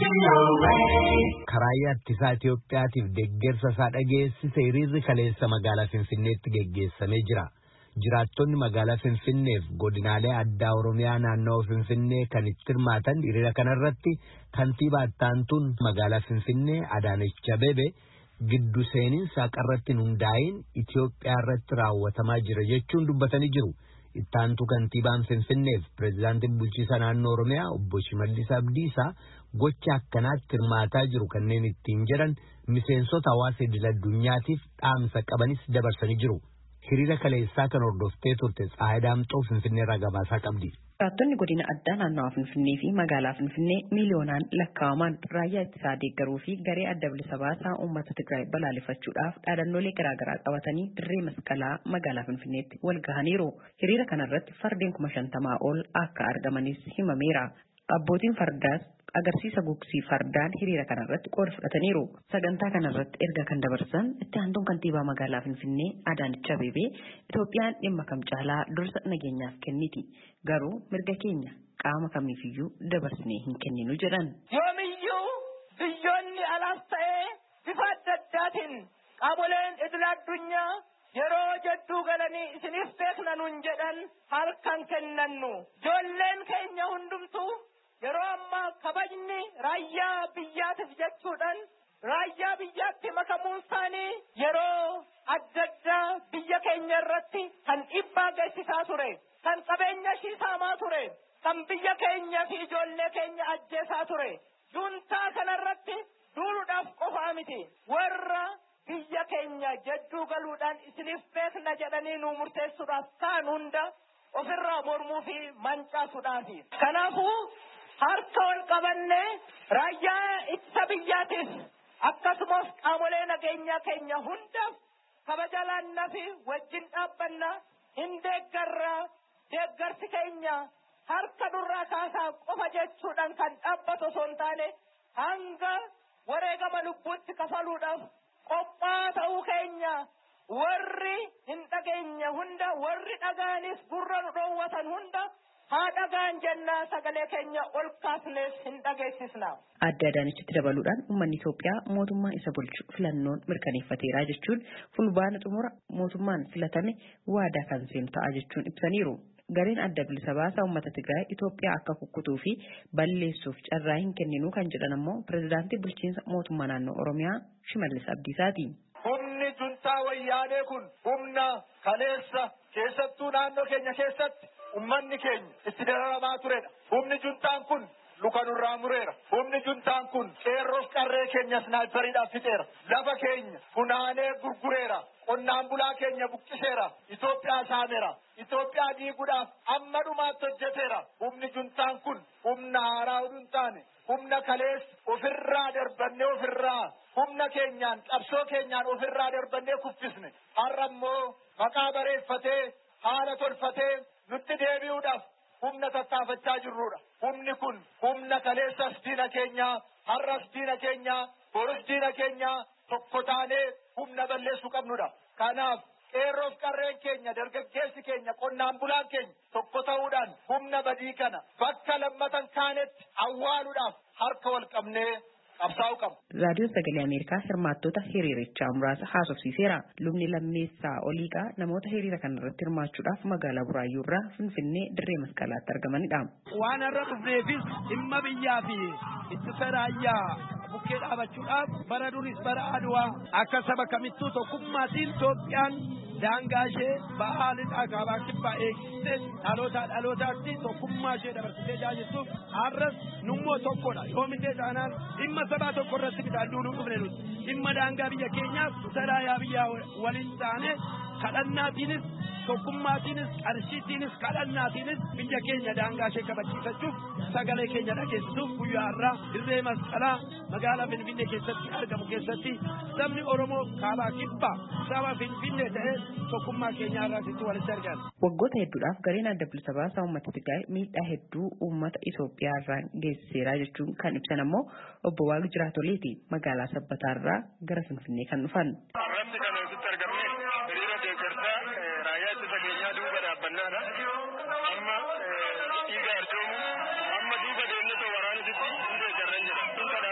Karaayyaa ittisaa Itoophiyaatiif deeggarsa isaa dhageessise hiriirri kaleessa magaalaa Finfinneetti geggeessamee jira. Jiraattonni magaalaa Finfinneef godinaalee addaa Oromiyaa naannawaa Finfinnee kan itti hirmaatan hiriira kanarratti kantiibaa ittaantuun magaalaa Finfinnee Adaanech Abeebee giddu seeninsa qarratti hundaa'in Itoophiyaa irratti raawwatamaa jira jechuun dubbatanii jiru. Ittaantu kantiibaan Finfinneef pireezidaantiin bulchiinsa naannoo Oromiyaa obbo Shimallis Abdiisaa gocha akkanaatti hirmaataa jiru kanneen ittiin jedhan miseensota hawaasa idil-addunyaatiif dhaamsa qabanis dabarsanii jiru. Hiriira kaleessaa kan hordoftee turte Tsaayii Daamxoo Finfinneerraa gabaasaa qabdi. Jiraattonni godina addaa naannawaa Finfinnee fi magaalaa Finfinnee miiliyoonaan lakkaa'aman raayyaa ittisaa deeggaruu fi garee adda bilisa baasaa uummata Tigraay balaaleffachuudhaaf dhaadannoolee garaagaraa qabatanii dirree masqalaa magaalaa Finfinneetti wal gahaniiru. Hiriira kanarratti fardeen 50 ol akka argamanis himameera. Abbootiin fardaas agarsiisa gugsii fardaan hiriira kanarratti qooda fudhataniiru. Sagantaa kanarratti erga kan dabarsan itti aantuun kantiibaa magaalaa Finfinnee Adaanech Abeebee Itoophiyaan dhimma kam caalaa dursa nageenyaaf kenniti. Garuu mirga keenya qaama kamiifiyyuu dabarsinee hin kenninu jedhan. Yoomiyyuu biyyoonni alaas ta'ee bifa adda addaatiin qaamoleen idil-addunyaa yeroo jedduu galanii isiniif beekna nuun jedhan harkaan kennannu. Ijoolleen keenya hundumtuu yeroo ammaa kabajni raayyaa biyyaatiif jechuudhaan raayyaa biyyaatti makamuun isaanii yeroo adda addaa biyya keenya irratti kan dhiibbaa geessisaa ture, kan qabeenya ishii saamaa ture, kan biyya keenya fi ijoollee keenya ajjeesaa ture. Juntaa kanarratti duuluudhaaf qofaa miti warra biyya keenya jedduu galuudhaan isiniif beekna jedhanii nu murteessuudhaaf ta'an hunda ofirraa mormuu fi mancaasuudhaafi. Kanaafuu harka ol qabannee raayyaa ittisa biyyaatiif akkasumas qaamolee nageenyaa keenya hundaaf kabaja laannaa fi wajjin dhaabbanna hin deeggarraa. Deeggarsi keenya harka durraa kaasaa qofa jechuudhaan kan dhaabbatu osoo hin taane hanga wareegama lubbuutti kafaluudhaaf qophaa ta'uu keenya warri hin dhageenye hunda warri dhagaanis gurra nu dhoowwatan hunda haa dhagaan jennaa sagalee keenya ol kaasnees hin dhageessisna. Adda Adaanechitti dabaluudhaan uummanni Itoophiyaa mootummaa isa bulchu filannoon mirkaneeffateera jechuun fulbaana xumura mootummaan filatame waadaa kan seenu ta'a jechuun ibsaniiru. Gareen adda bilisa baasaa uummata Tigraay Itoophiyaa akka kukkutuu fi balleessuuf carraa hin kenninu kan jedhan ammoo pireezidaantii bulchiinsa mootummaa naannoo Oromiyaa Shimallis Abdiisaati. Humni juntaa wayyaanee kun humna kaleessa keessattuu naannoo keenya keessatti ummanni keenya itti dararamaa turedha. Humni juntaan kun luka nurraa mureera. Humni juntaan kun qeerroof qarree keenya snaayiperiidhaaf fixeera. Lafa keenya funaanee gurgureera. Qonnaan bulaa keenya buqqiseera. Itoophiyaa saameera. Itoophiyaa diiguudhaaf amma dhumaatti hojjeteera. Humni juntaan kun humna haaraa hin taane humna kalees ofirraa darbannee ofirraa humna keenyaan qabsoo keenyaan ofirraa darbannee kuffisne. Har'a immoo maqaa bareeffatee haala tolfatee nutti deebi'uudhaaf humna tattaafachaa jirrudha. Humni kun humna kaleessas diina keenyaa, har'as diina keenyaa, boris diina keenyaa tokko taanee humna balleessuu qabnudha. Kanaaf qeerroof qarreen keenya, dargaggeessi keenya, qonnaan bulaan keenya tokko ta'uudhaan humna badii kana bakka lammatan kaanetti awwaaluudhaaf harka wal qabnee qabsaa'uu qabna. Raadiyoon Sagalee Ameerikaa hirmaattota hiriirichaa muraasa haasofsiiseera. Lubni Lammeessaa Oliiqaa namoota hiriira kanarratti hirmaachuudhaaf magaalaa Buraayyuu irraa Finfinnee dirree masqalaatti argamanidha. Waan irra dhufneefis dhimma biyyaa fi ittisa raayyaa bukkee dhaabachuudhaaf bara duris bara Adwaa akka saba kamittuu tokkummaatiin Itoophiyaan daangaa ishee ba'aa lixaa kaabaa kibbaa eegsistee dhalootaatti tokkummaa ishee dabarsitee jaajittuuf har'as nummoo tokkodha. Yoomillee taanaan dhimma sabaa tokko irratti bitaan duuluu dhufne nuti dhimma daangaa biyya keenyaaf saraayaa biyyaa waliin taane kadhannaatiinis tokkummaatiinis qarshiitiinis kadhannaatiinis biyya keenya daangaa ishee kabachiifachuuf sagalee keenya dhageessisuuf guyyaa har'aa dirree masqalaa magaalaa Finfinnee keessatti argamu keessatti sabni Oromoo kaabaa kibbaa saba Finfinnee ta'ee tokkummaa keenya irraasitti walitti argama. Waggoota hedduudhaaf gareen adda bilisa baasaa uummata Tigraay miidhaa hedduu uummata Itoophiyaa irraan geessiseera jechuun kan ibsan ammoo obbo Waaqii Jiraatoleeti magaalaa Sabbataa irraa gara Finfinnee kan dhufan. Amma duuba deemnee waraana jiru hundee jarran jedha.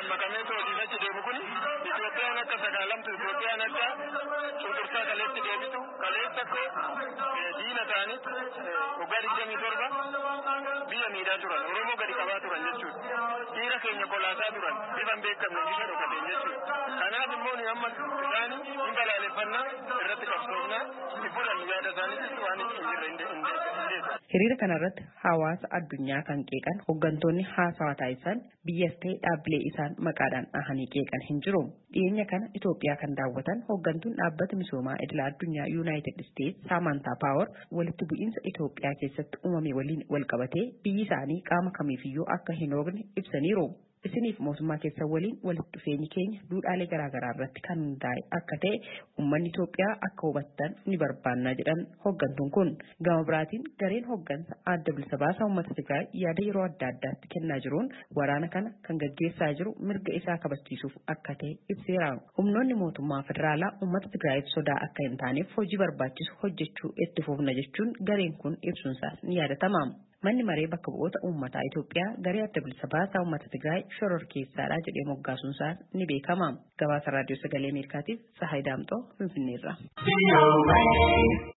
deemu kun Itoophiyaan akka sagaalamtu Itoophiyaan akka cunqursaa kaleetti deebitu kaleessa koo diina ta'anii waggaa 27 biyya miidhaa turan Oromoo gadi qabaa turan jechuudha. Dhiira keenya kolaasaa turan bifan beekamne bisha dhokateen jechuudha. Kanaaf immoo ni amma isaanii hin balaaleffannaa irratti qabsoofnaa ibbuudhaan yaada isaaniitti waan hin jirre Hiriira kanarratti hawaasa addunyaa kan qeeqan hooggantoonni haasawaa taasisan biyyas ta'e dhaabbilee isaan maqaadhaan dhahanii qeeqan hin jiru. Dhiyeenya kana Itoophiyaa kan daawwatan hooggantuun dhaabbata misoomaa idila addunyaa Yuunaayitid Isteetsi Saamantaa Paawar walitti bu'iinsa Itoophiyaa keessatti uumame waliin walqabatee biyyi isaanii qaama kamiifiyyuu akka hin hoogne ibsaniiru. Isiniif mootummaa keessan waliin walitti dhufeenyi keenya duudhaalee garaagaraa irratti kan hundaa'e akka ta'e uummanni Itoophiyaa akka hubattan ni barbaannaa jedhan hooggantuun kun. Gama biraatiin gareen hooggansa adda bilisa baasaa uummata Tigraay yaada yeroo adda addaatti kennaa jiruun waraana kana kan gaggeessaa jiru mirga isaa kabachiisuuf akka ta'e ibseera. Humnoonni mootummaa federaalaa uummata Tigraayiif sodaa akka hin taaneef hojii barbaachisu hojjechuu itti fufna jechuun gareen kun ibsuunsaas ni yaadatama. Manni maree bakka bu'oota uummataa Itoophiyaa garee adda bilisa baasaa uummata Tigraay shororkeessaadha jedhee moggaasuunsaa ni beekama. Gabaasa raadiyoo sagalee Ameerikaatiif Sahay Daamxoo Finfinneerra.